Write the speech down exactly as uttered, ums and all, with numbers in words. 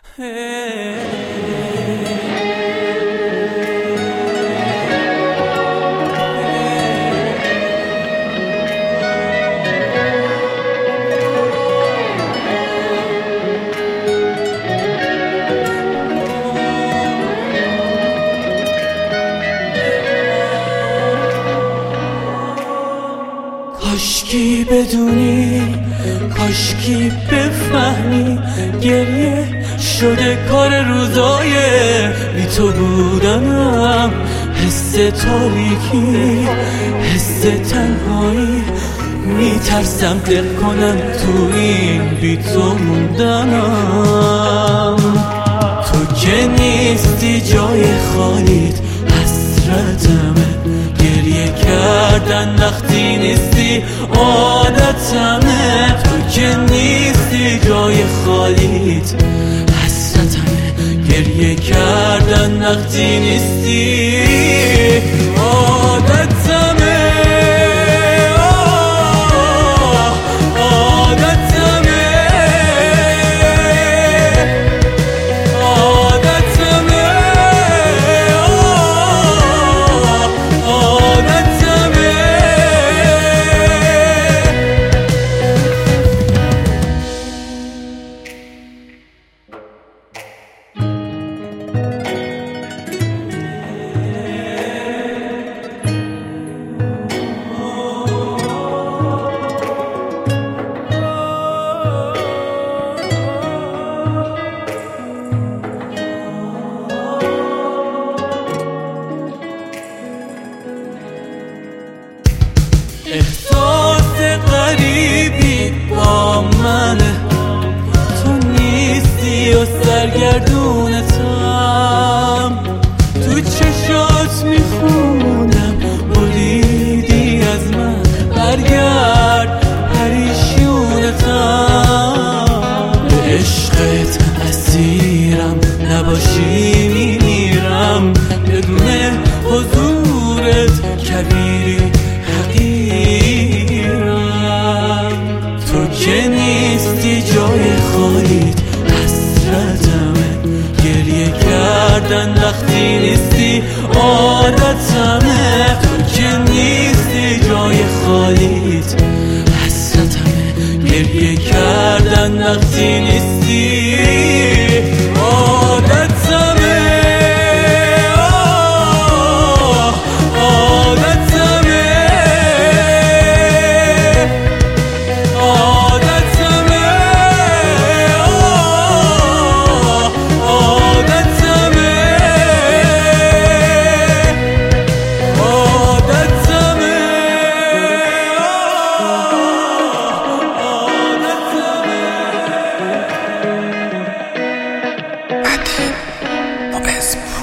کاشکی بدونی، کاشکی بفهمی، گریه شده کار روزای بی تو بودنم. حس تاریکی، حس تنهایی، میترسم دل کنم تو این بی تو موندنم. تو که نیستی جای خالیت حسرتمه، گریه کردن وقتی نیستی عادتمه. تو که نیستی جای خالیت حسرتمه، گریه کردن وقتی نیستی عادتمه. احساس غریبی با منه، تو نیستی و سرگردونتم. تو چشات میخونم بریدی از من، برگرد پریشونتم. به عشقت اسیرم، نباشی میمیرم. بدون حضورت کبیری که نیستی جای خالیت حسرتمه، گریه کردن وقتی نیستی عادتمه. تو که نیستی جای خالیت حسرتمه، گریه کردن وقتی نیستی عادتمه. It's